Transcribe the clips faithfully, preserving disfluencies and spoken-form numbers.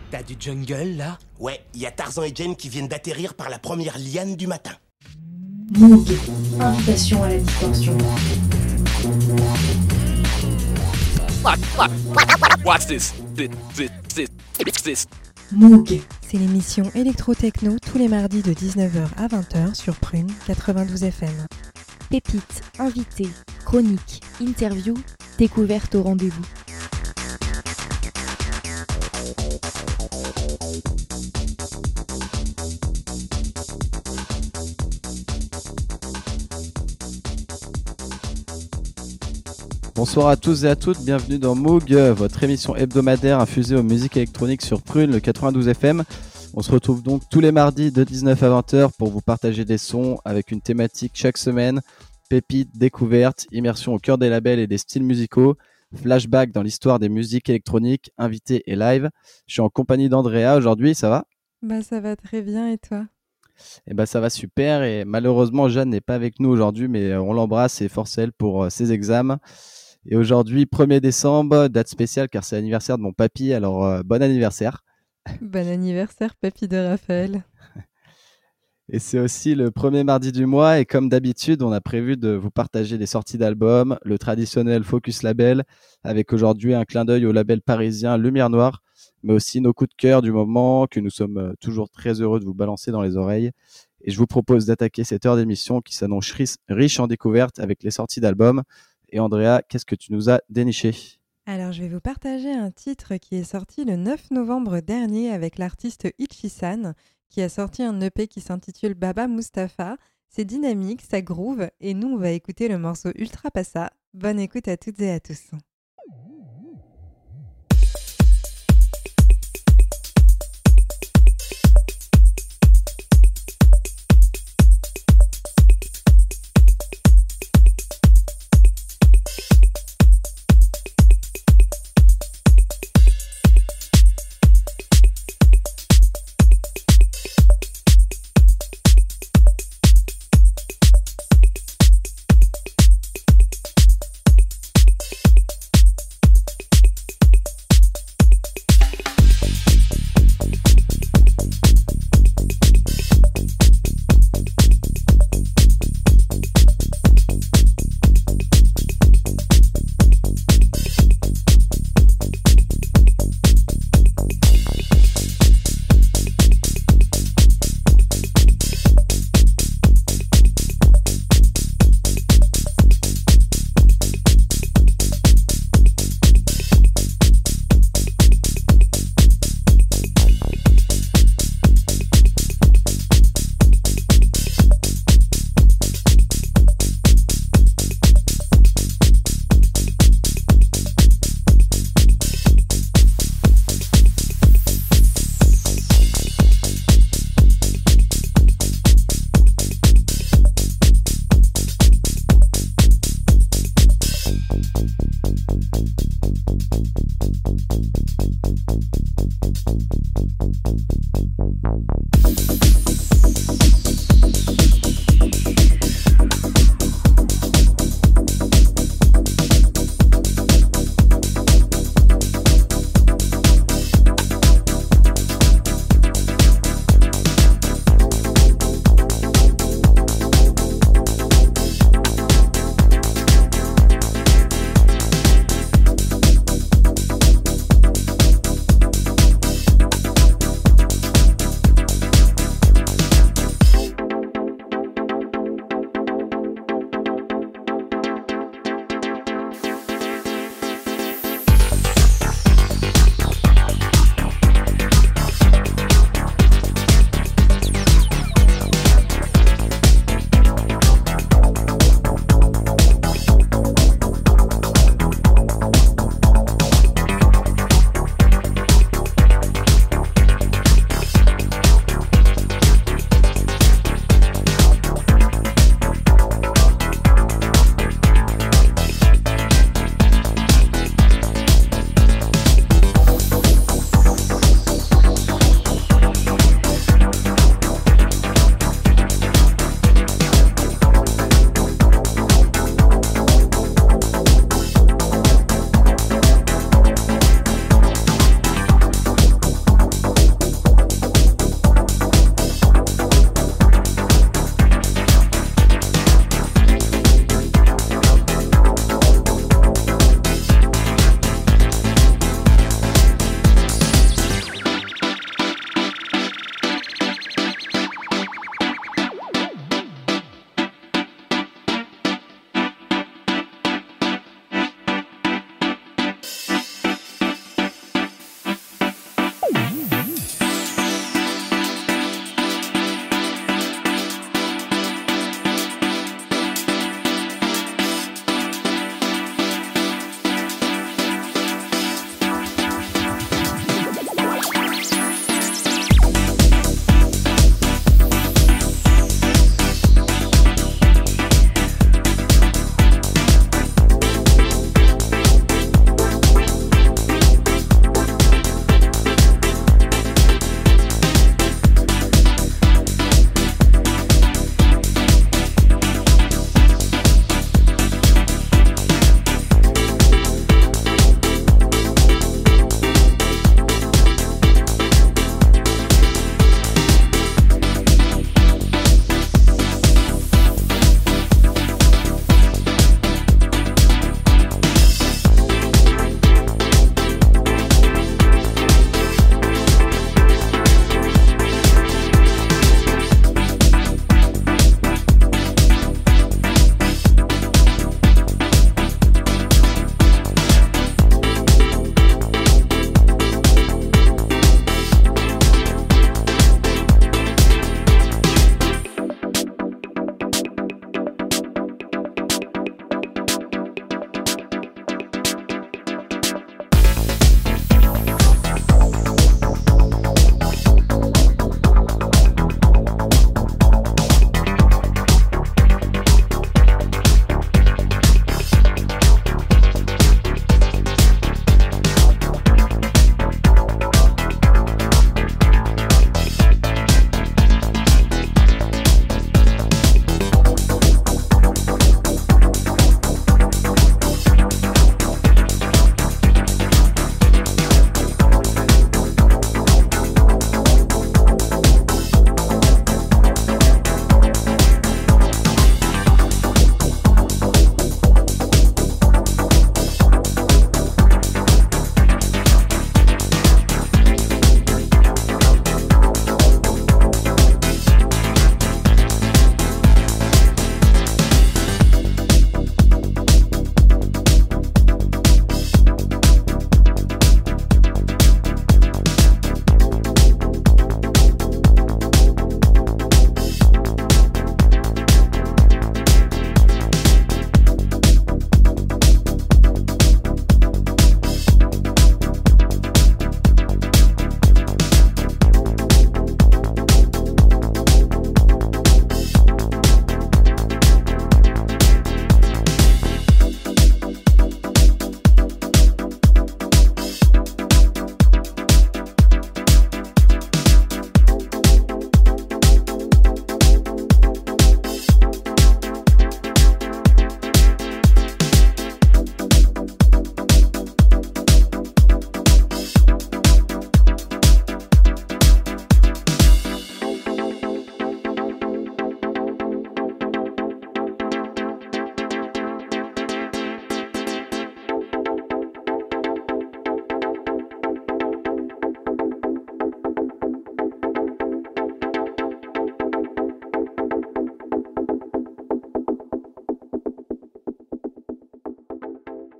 T'as du jungle, là? Ouais, il y a Tarzan et Jane qui viennent d'atterrir par la première liane du matin. Moog, invitation à la distorsion. Watch this. This, this, this, this. Moog, C'est l'émission Électro-Techno tous les mardis de dix-neuf heures à vingt heures sur Prune quatre-vingt-douze F M. Pépites, invités, chroniques, interviews, découvertes au rendez-vous. Bonsoir à tous et à toutes, bienvenue dans Moog, votre émission hebdomadaire infusée aux musiques électroniques sur Prune, le quatre-vingt-douze F M. On se retrouve donc tous les mardis de dix-neuf à vingt heures pour vous partager des sons avec une thématique chaque semaine, pépites, découvertes, immersion au cœur des labels et des styles musicaux, flashback dans l'histoire des musiques électroniques, invités et live. Je suis en compagnie d'Andrea aujourd'hui, ça va ? Bah ça va très bien et toi ? Eh ben ça va super et malheureusement Jeanne n'est pas avec nous aujourd'hui mais on l'embrasse et force elle pour ses examens. Et aujourd'hui, premier décembre, date spéciale car c'est l'anniversaire de mon papy, alors euh, bon anniversaire. Bon anniversaire, papy de Raphaël. Et c'est aussi le premier mardi du mois et comme d'habitude, on a prévu de vous partager des sorties d'albums, le traditionnel Focus Label, avec aujourd'hui un clin d'œil au label parisien Lumière Noire, mais aussi nos coups de cœur du moment que nous sommes toujours très heureux de vous balancer dans les oreilles. Et je vous propose d'attaquer cette heure d'émission qui s'annonce riche en découvertes avec les sorties d'albums. Et Andrea, qu'est-ce que tu nous as déniché ? Alors je vais vous partager un titre qui est sorti le neuf novembre dernier avec l'artiste Ichi-san qui a sorti un E P qui s'intitule Baba Mustapha. C'est dynamique, ça groove et nous on va écouter le morceau Ultra Passa. Bonne écoute à toutes et à tous.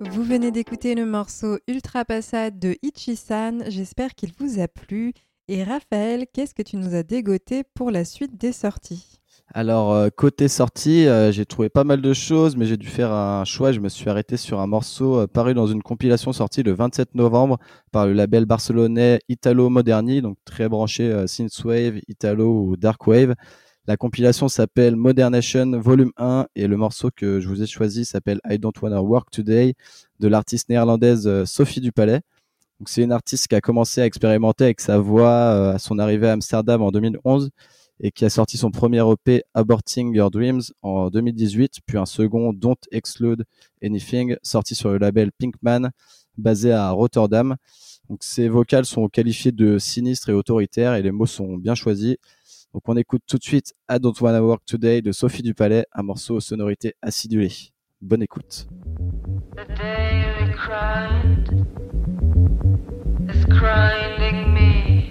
Vous venez d'écouter le morceau Ultra Passade de Ichi-san, j'espère qu'il vous a plu. Et Raphaël, qu'est-ce que tu nous as dégoté pour la suite des sorties ? Alors, euh, côté sortie, euh, j'ai trouvé pas mal de choses, mais j'ai dû faire un choix. Je me suis arrêté sur un morceau euh, paru dans une compilation sortie le vingt-sept novembre par le label barcelonais Italo Moderni, donc très branché euh, Synthwave, Italo ou Darkwave. La compilation s'appelle Modernation Volume un et le morceau que je vous ai choisi s'appelle I Don't Wanna Work Today de l'artiste néerlandaise euh, Sophie Dupalais. Donc, c'est une artiste qui a commencé à expérimenter avec sa voix euh, à son arrivée à Amsterdam en deux mille onze et qui a sorti son premier E P Aborting Your Dreams en deux mille dix-huit, puis un second Don't Exclude Anything sorti sur le label Pinkman basé à Rotterdam. Donc, ses vocales sont qualifiées de sinistres et autoritaires et les mots sont bien choisis. Donc on écoute tout de suite I Don't Wanna Work Today de Sophie Dupalais, un morceau aux sonorités acidulées. Bonne écoute. The daily grind is grinding me.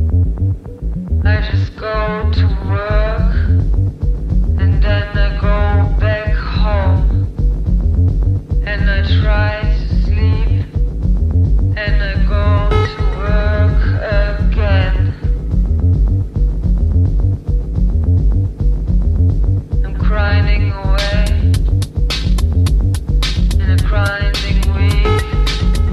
I just go to work and then I go back home and I try to sleep and I go to work again. I'm grinding away in a grinding week.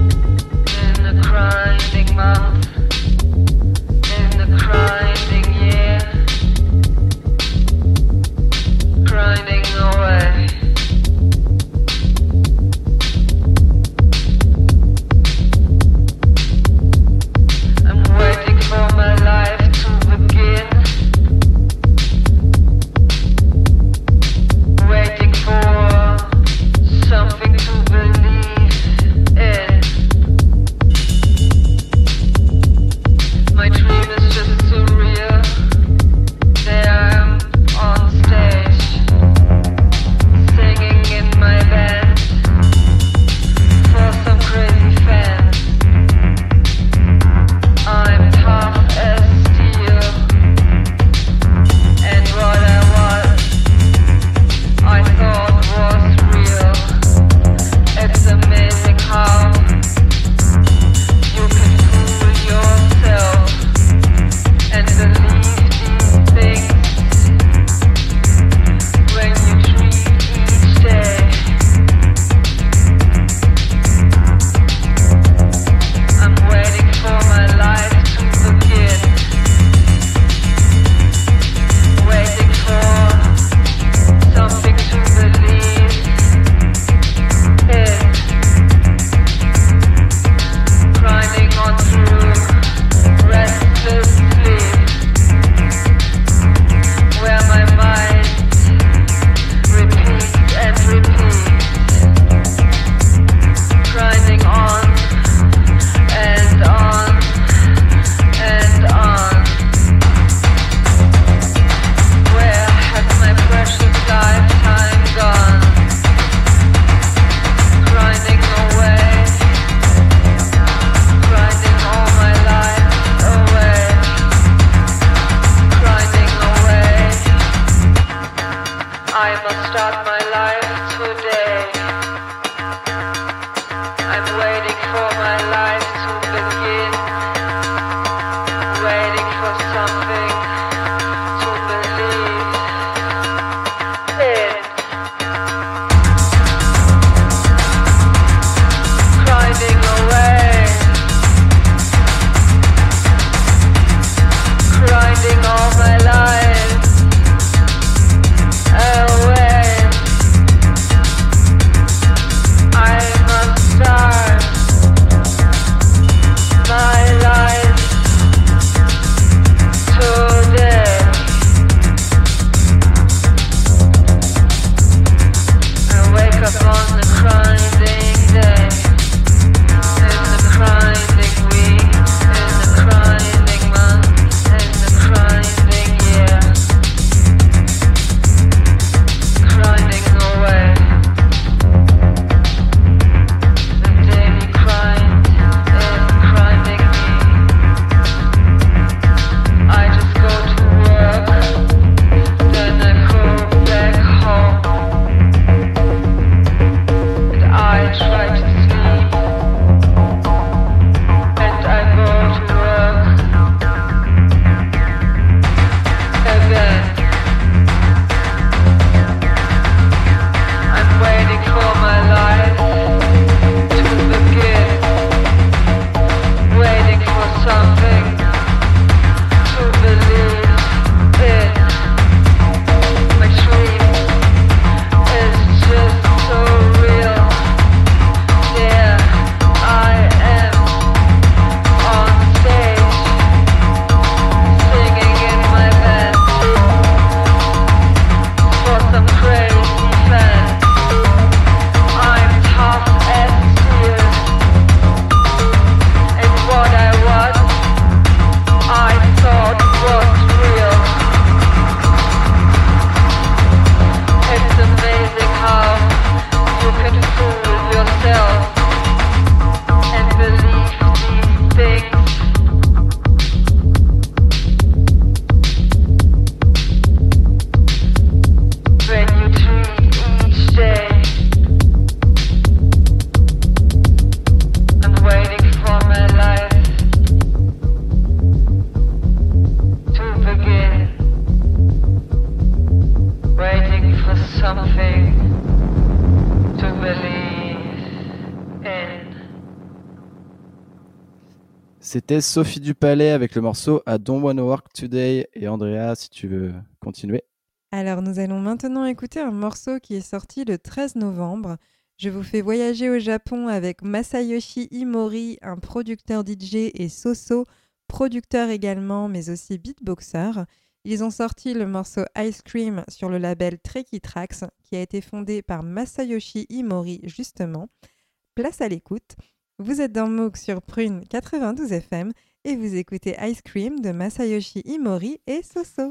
C'était Sophie Dupalais avec le morceau I Don't Wanna Work Today. Et Andrea, si tu veux continuer. Alors nous allons maintenant écouter un morceau qui est sorti le treize novembre. Je vous fais voyager au Japon avec Masayoshi Imori, un producteur D J, et Soso, producteur également, mais aussi beatboxer. Ils ont sorti le morceau Ice Cream sur le label Treki Tracks, qui a été fondé par Masayoshi Imori justement. Place à l'écoute. Vous êtes dans MOOC sur Prune quatre-vingt-douze F M et vous écoutez Ice Cream de Masayoshi Imori et Soso.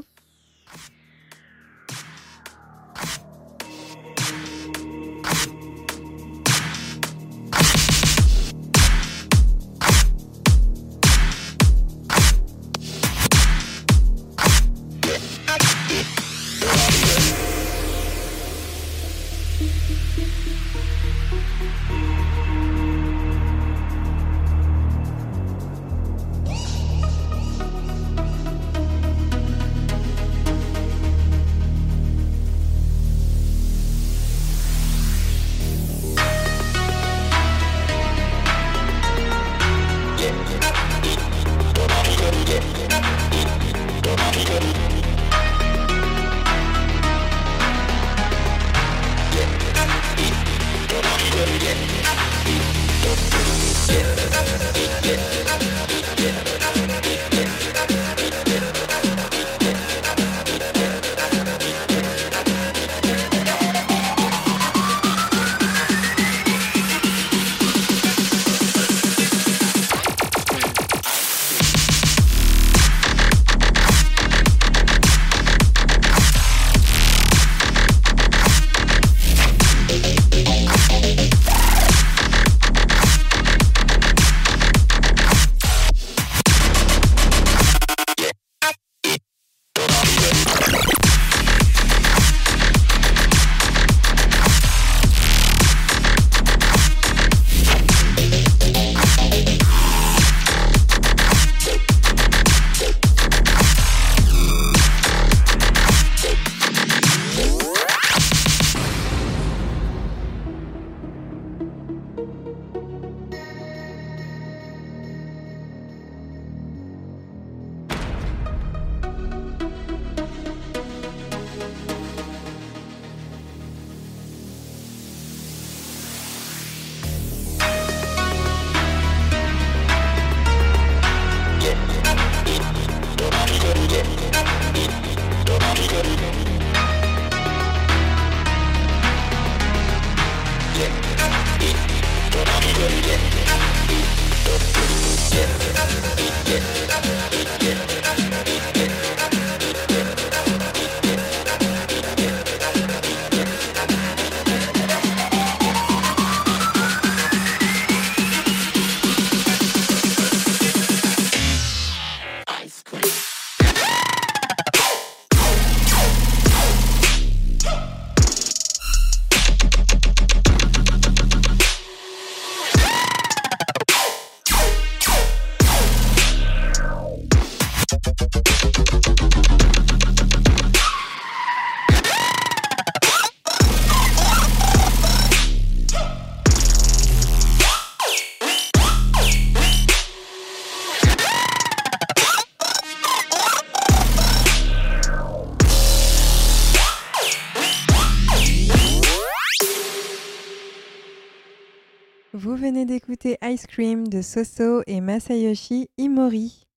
Vous venez d'écouter Ice Cream de Soso et Masayoshi Imori.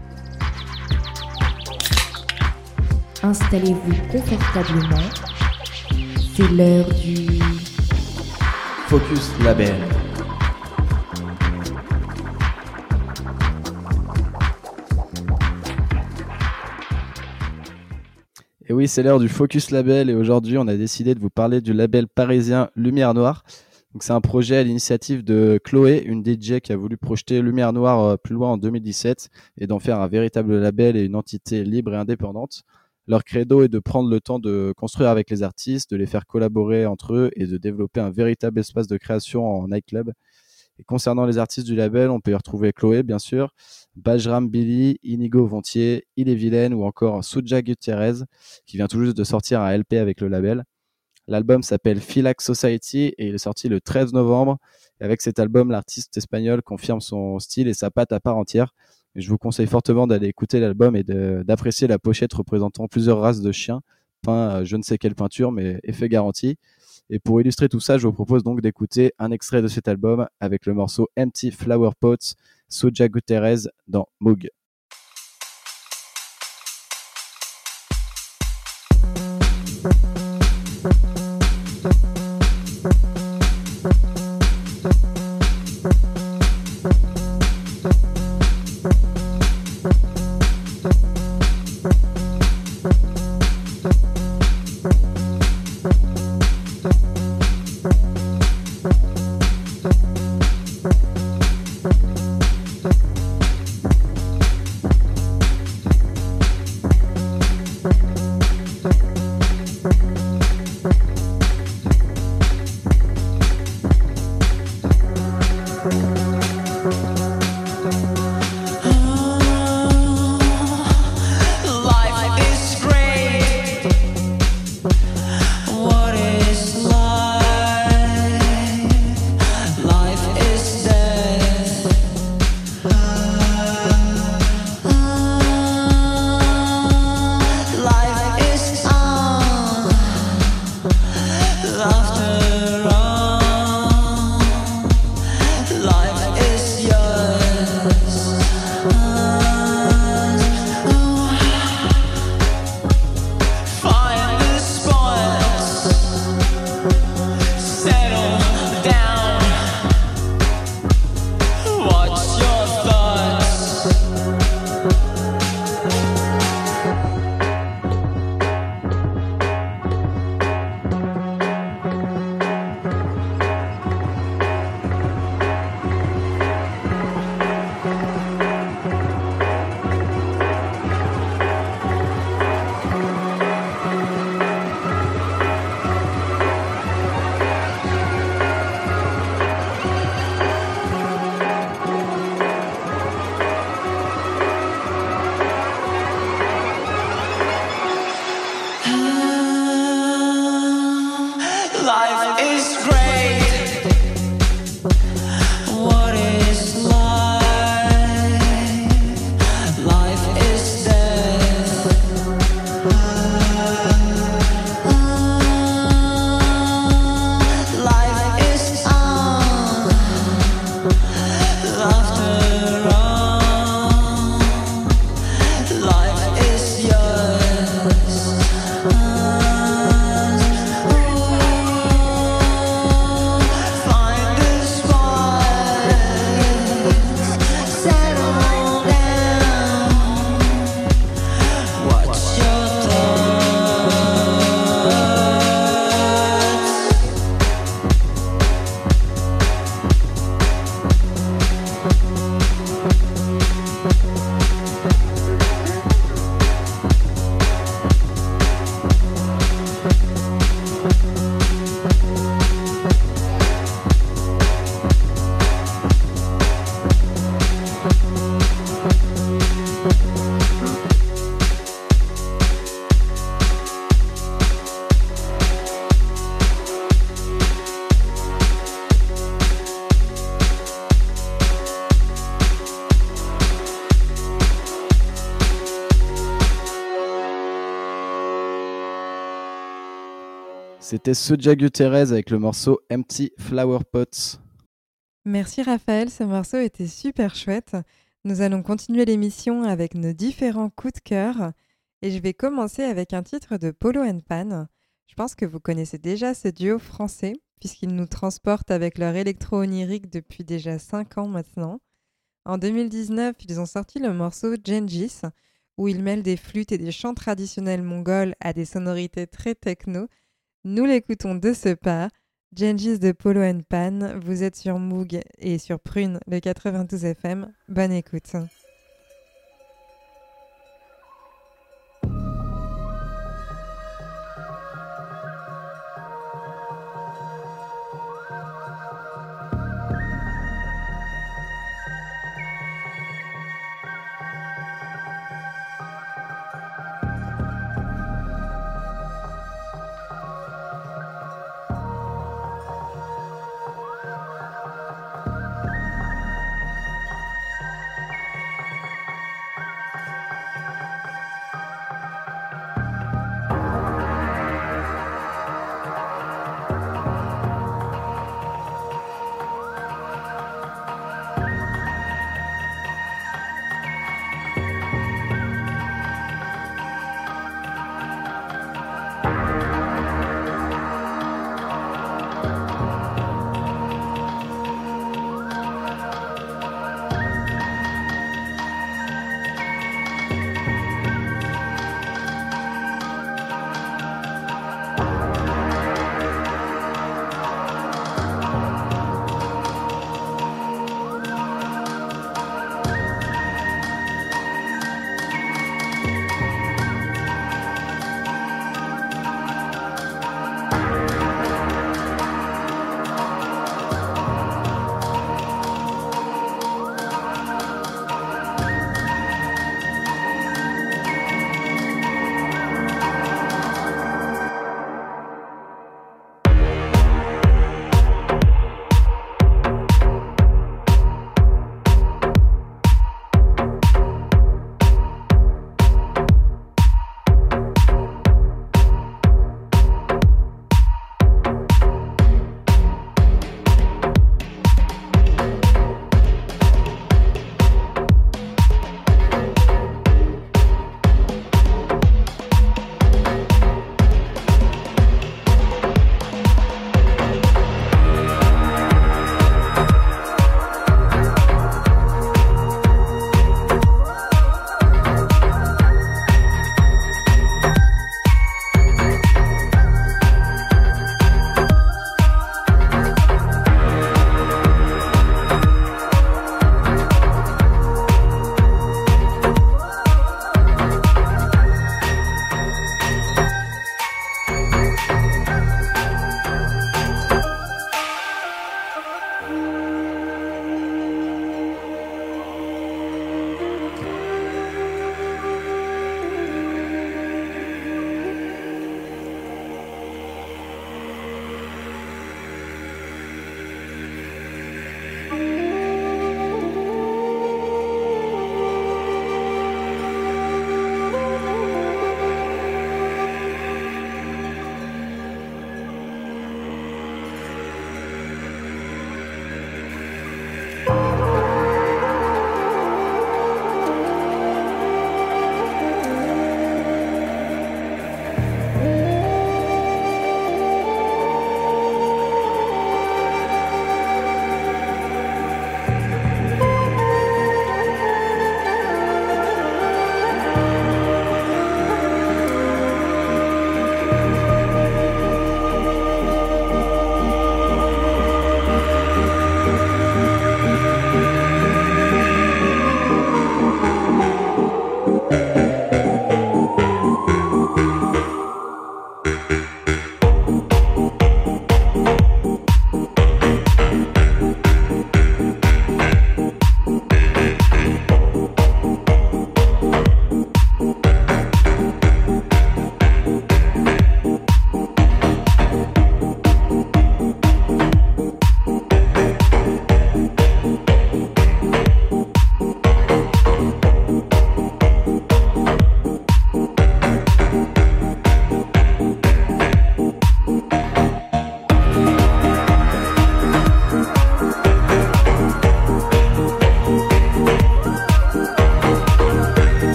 Installez-vous confortablement. C'est l'heure du Focus Label. Et oui, c'est l'heure du Focus Label et aujourd'hui, on a décidé de vous parler du label parisien Lumière Noire. Donc, c'est un projet à l'initiative de Chloé, une D J qui a voulu projeter Lumière Noire euh, plus loin en deux mille dix-sept et d'en faire un véritable label et une entité libre et indépendante. Leur credo est de prendre le temps de construire avec les artistes, de les faire collaborer entre eux et de développer un véritable espace de création en nightclub. Et concernant les artistes du label, on peut y retrouver Chloé, bien sûr, Bajram Billy, Inigo Vontier, Ille-et-Vilaine ou encore Suja Gutierrez, qui vient tout juste de sortir un L P avec le label. L'album s'appelle Philax Society et il est sorti le treize novembre. Et avec cet album, l'artiste espagnol confirme son style et sa patte à part entière. Et je vous conseille fortement d'aller écouter l'album et de, d'apprécier la pochette représentant plusieurs races de chiens, peints à je ne sais quelle peinture, mais effet garanti. Et pour illustrer tout ça, je vous propose donc d'écouter un extrait de cet album avec le morceau Empty Flower Pots, Soja Guterres dans Moog. C'était Soja Guterres avec le morceau Empty Flower Pots. Merci Raphaël, ce morceau était super chouette. Nous allons continuer l'émission avec nos différents coups de cœur et je vais commencer avec un titre de Polo and Pan. Je pense que vous connaissez déjà ce duo français puisqu'ils nous transportent avec leur électro-onirique depuis déjà cinq ans maintenant. En deux mille dix-neuf, ils ont sorti le morceau Gengis où ils mêlent des flûtes et des chants traditionnels mongols à des sonorités très techno. Nous l'écoutons de ce pas. Gengis de Polo and Pan, vous êtes sur Moog et sur Prune, le quatre-vingt-douze F M. Bonne écoute.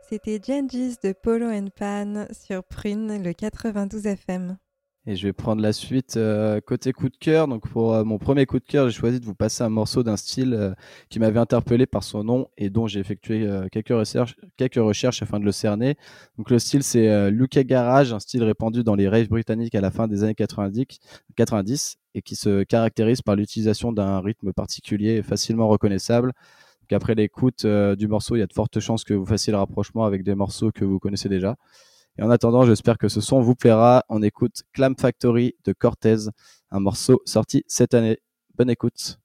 C'était Gengis de Polo and Pan sur Prune, le quatre-vingt-douze F M. Et je vais prendre la suite euh, côté coup de cœur. Donc pour euh, mon premier coup de cœur, j'ai choisi de vous passer un morceau d'un style euh, qui m'avait interpellé par son nom et dont j'ai effectué euh, quelques recherches, quelques recherches afin de le cerner. Donc le style, c'est euh, U K Garage, un style répandu dans les raves britanniques à la fin des années quatre-vingt-dix, quatre-vingt-dix et qui se caractérise par l'utilisation d'un rythme particulier et facilement reconnaissable. Donc après l'écoute euh, du morceau, il y a de fortes chances que vous fassiez le rapprochement avec des morceaux que vous connaissez déjà. Et en attendant, j'espère que ce son vous plaira. On écoute Clam Factory de Cortez, un morceau sorti cette année. Bonne écoute.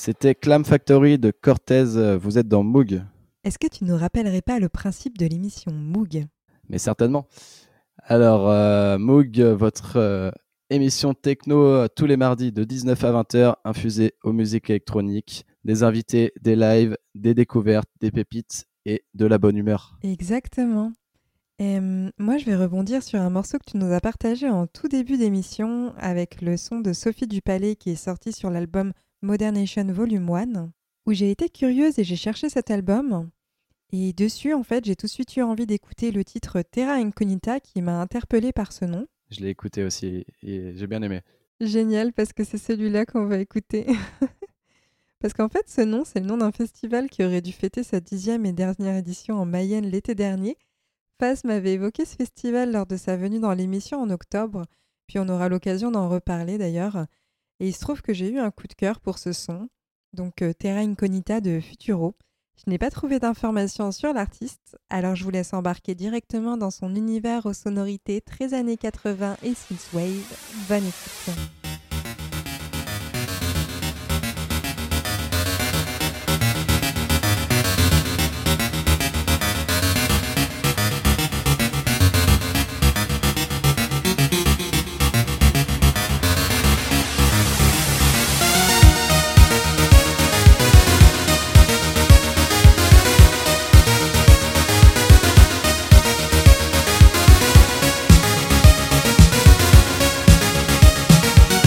C'était Clam Factory de Cortez. Vous êtes dans Moog. Est-ce que tu nous rappellerais pas le principe de l'émission Moog ? Mais certainement. Alors, euh, Moog, votre euh, émission techno euh, tous les mardis de dix-neuf à vingt heures, infusée aux musiques électroniques, des invités, des lives, des découvertes, des pépites et de la bonne humeur. Exactement. Et, euh, moi, je vais rebondir sur un morceau que tu nous as partagé en tout début d'émission avec le son de Sophie Dupalais qui est sorti sur l'album Modernation Volume un, où j'ai été curieuse et j'ai cherché cet album. Et dessus, en fait, j'ai tout de suite eu envie d'écouter le titre Terra Incognita qui m'a interpellée par ce nom. Je l'ai écouté aussi et j'ai bien aimé. Génial, parce que c'est celui-là qu'on va écouter. Parce qu'en fait, ce nom, c'est le nom d'un festival qui aurait dû fêter sa dixième et dernière édition en Mayenne l'été dernier. Faz m'avait évoqué ce festival lors de sa venue dans l'émission en octobre, puis on aura l'occasion d'en reparler d'ailleurs. Et il se trouve que j'ai eu un coup de cœur pour ce son, donc euh, Terra Incognita de Futuro. Je n'ai pas trouvé d'informations sur l'artiste, alors je vous laisse embarquer directement dans son univers aux sonorités très années quatre-vingts et synthwave. Bonne écoute. Thank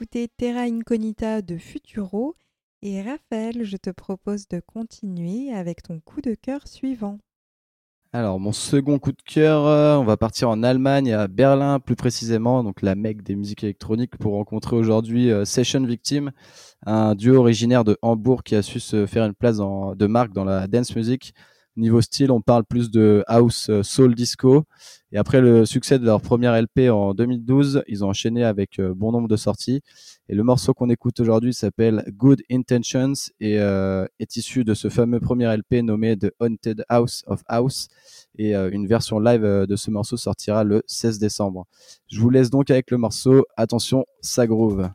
écouté Terra Incognita de Futuro. Et Raphaël, je te propose de continuer avec ton coup de cœur suivant. Alors, mon second coup de cœur, euh, on va partir en Allemagne, à Berlin plus précisément, donc la Mecque des musiques électroniques, pour rencontrer aujourd'hui euh, Session Victim, un duo originaire de Hambourg qui a su se faire une place en- de marque dans la dance music. Niveau style, on parle plus de house, euh, soul, disco. Et après le succès de leur première L P en deux mille douze, ils ont enchaîné avec euh, bon nombre de sorties. Et le morceau qu'on écoute aujourd'hui s'appelle Good Intentions et euh, est issu de ce fameux premier L P nommé The Haunted House of House. Et euh, une version live euh, de ce morceau sortira le seize décembre. Je vous laisse donc avec le morceau. Attention, ça groove.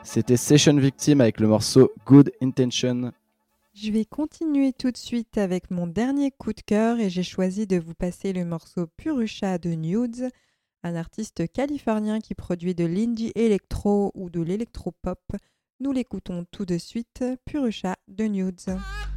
C'était Session Victim avec le morceau Good Intention. Je vais continuer tout de suite avec mon dernier coup de cœur et j'ai choisi de vous passer le morceau Purusha de Nudes, un artiste californien qui produit de l'indie électro ou de l'électropop. Nous l'écoutons tout de suite, Purusha de Nudes.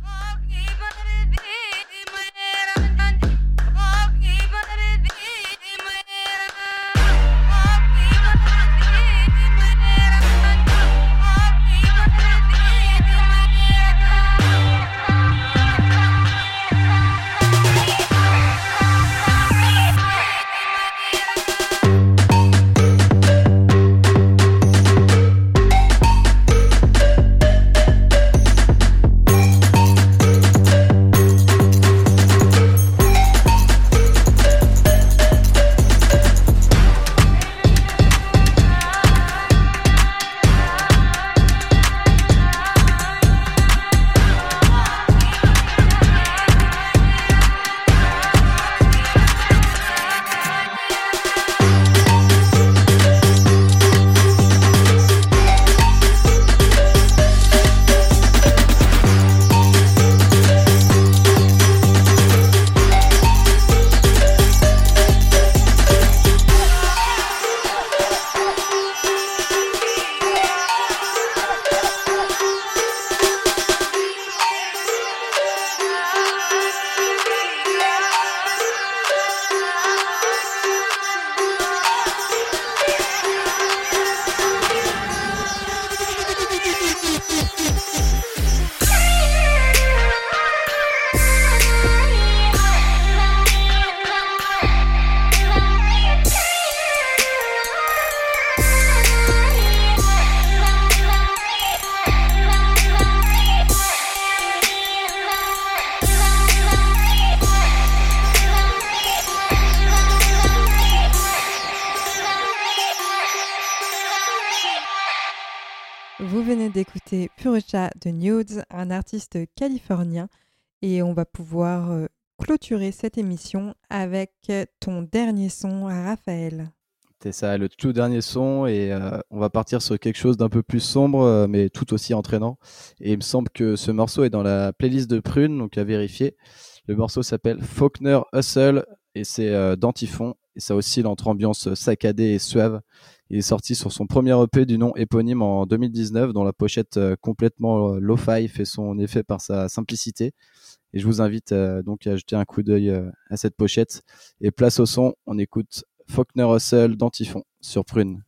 Vous venez d'écouter Purusha de Nudes, un artiste californien, et on va pouvoir euh, clôturer cette émission avec ton dernier son, Raphaël. C'est ça, le tout dernier son, et euh, on va partir sur quelque chose d'un peu plus sombre, euh, mais tout aussi entraînant. Et il me semble que ce morceau est dans la playlist de Prune, donc à vérifier. Le morceau s'appelle Faulkner Hustle, et c'est euh, d'Antifon, et ça oscille entre ambiance saccadée et suave. Il est sorti sur son premier E P du nom éponyme en deux mille dix-neuf, dont la pochette euh, complètement euh, lo-fi fait son effet par sa simplicité. Et je vous invite euh, donc à jeter un coup d'œil euh, à cette pochette. Et place au son, on écoute Faulkner Hustle d'Antifon sur Prune.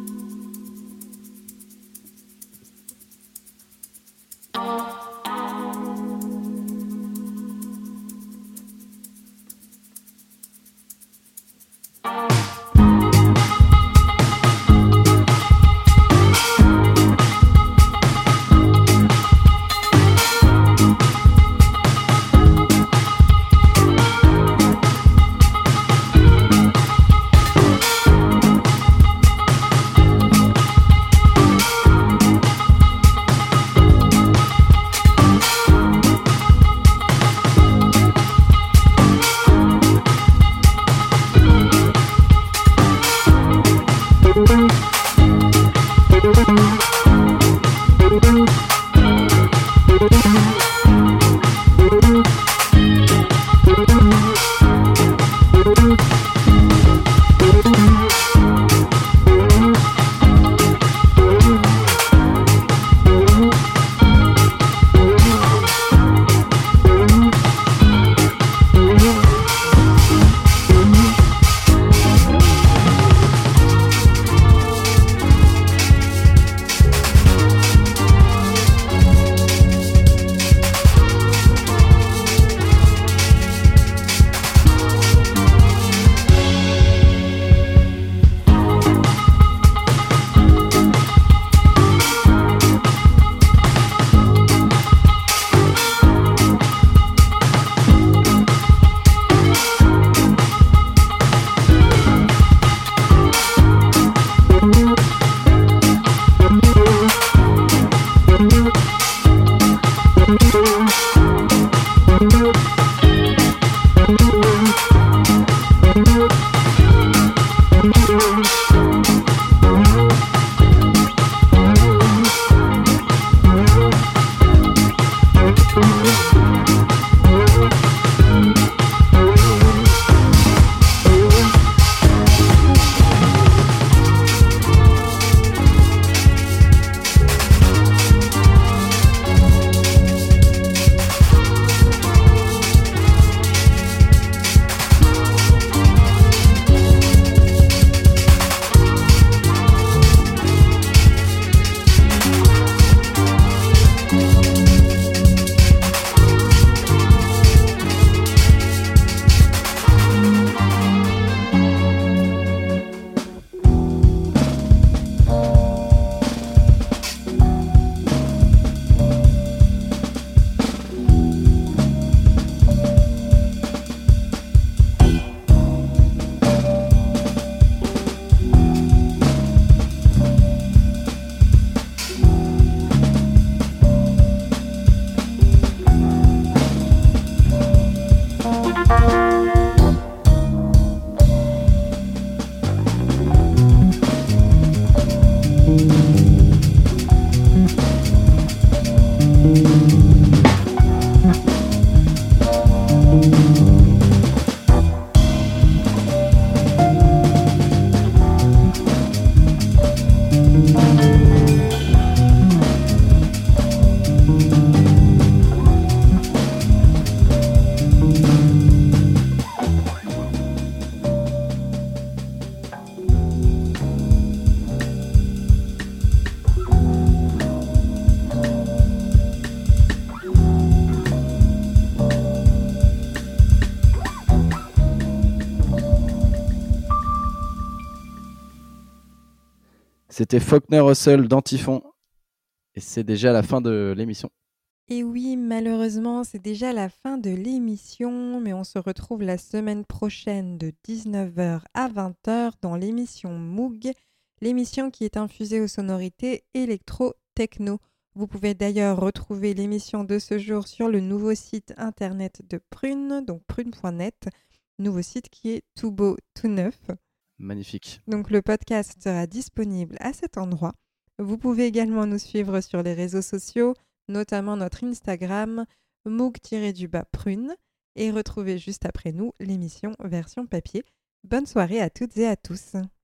Oh, C'était Faulkner Russell d'Antiphon. Et c'est déjà la fin de l'émission. Et oui, malheureusement, c'est déjà la fin de l'émission, mais on se retrouve la semaine prochaine de dix-neuf heures à vingt heures dans l'émission Moog, l'émission qui est infusée aux sonorités électro-techno. Vous pouvez d'ailleurs retrouver l'émission de ce jour sur le nouveau site internet de Prune, donc prune point net, nouveau site qui est tout beau, tout neuf. Magnifique. Donc le podcast sera disponible à cet endroit. Vous pouvez également nous suivre sur les réseaux sociaux, notamment notre Instagram, moog-du-bas prune, et retrouver juste après nous l'émission version papier. Bonne soirée à toutes et à tous.